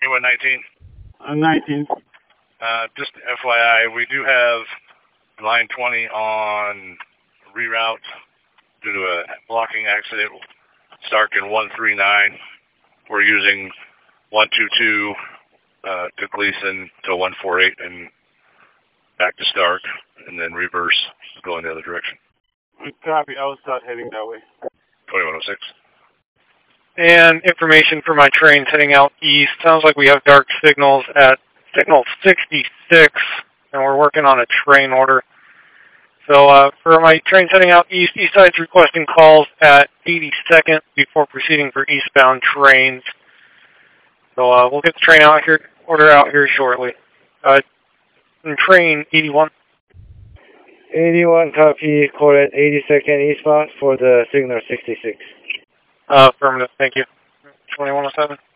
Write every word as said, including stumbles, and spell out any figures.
twenty-one nineteen. Uh, nineteen. Uh, just F Y I, we do have line twenty on reroute due to a blocking accident. Stark in one three nine. We're using one two two uh, to Gleason to one four eight and back to Stark, and then reverse going the other direction. Copy. I will start heading that way. twenty-one oh six. And information for my trains heading out east. Sounds like we have dark signals at signal sixty-six, and we're working on a train order. So uh, for my trains heading out east, east side's requesting calls at eighty-second before proceeding for eastbound trains. So uh, we'll get the train out here, order out here shortly. Uh, train eighty-one. eighty-one, copy, call at eighty-second eastbound for the signal sixty-six. Uh, affirmative, thank you. twenty-one oh seven.